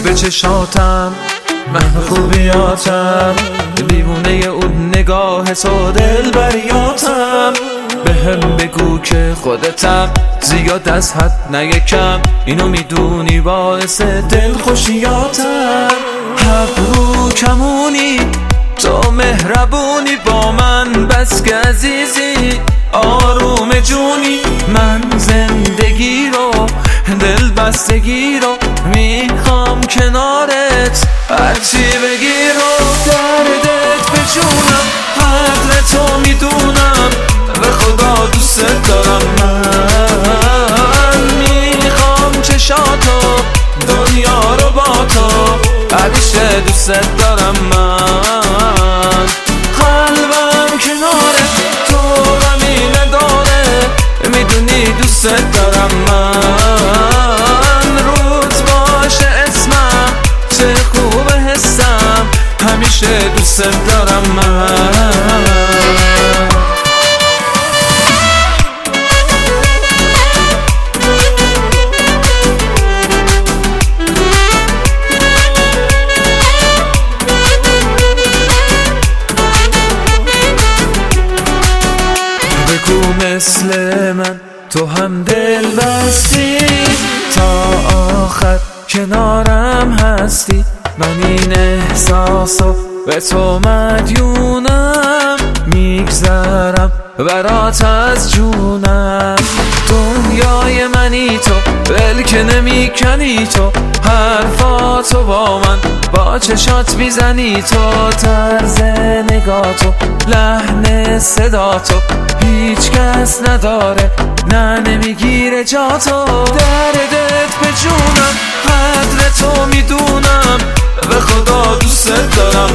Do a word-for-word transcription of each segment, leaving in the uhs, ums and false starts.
به چشاتم، محو خوبیاتم، دیوونه اون نگاه تو دلبریاتم. به هم بگو که خودتم، زیاد از حد نه یکم، اینو میدونی باعث دلخوشیاتم. ابرو کمونی تو مهربونی با من، بس که عزیزی آروم جونی. من زندگی رو دل بستگی رو میخوام کنارت، هرچی بگی رو دردت به جونم. قدر تو میدونم به خدا دوست دارم. من میخوام چشاتو دنیا رو با تو، همیشه دوست دارم. من قلبم کناره تو غمی نداره، میدونی دوست دارم. من روز باشه اسمم چه خوب حسم، همیشه دوست دارم. من مثل من تو هم دل بستی، تا آخر کنارم هستی. من این احساسو به تو مدیونم، میگذرم برات از جونم. دنیای منی تو، ول که نمی کنی تو، حرفاتو با من با چشات میزنی تو. طرز نگاتو، لحن صداتو هیچ کس نداره، نه نمیگیره جاتو. دردت به جونم، قدر تو میدونم، به خدا دوست دارم.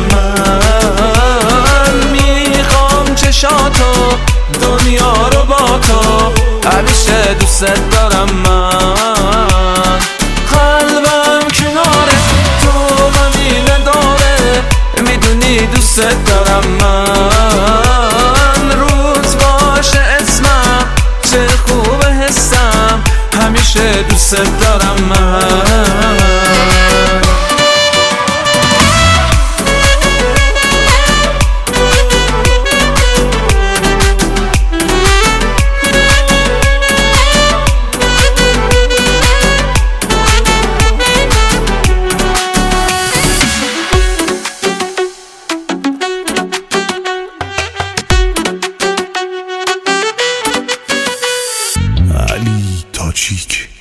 من میخوام چشاتو دنیا رو با تو، همیشه دوست دارم. من قلبم کناره تو غمی نداره، میدونی دوست دارم. من روز باشه اسمم چه خوب حسم، همیشه دوست دارم. من علی تاجیک.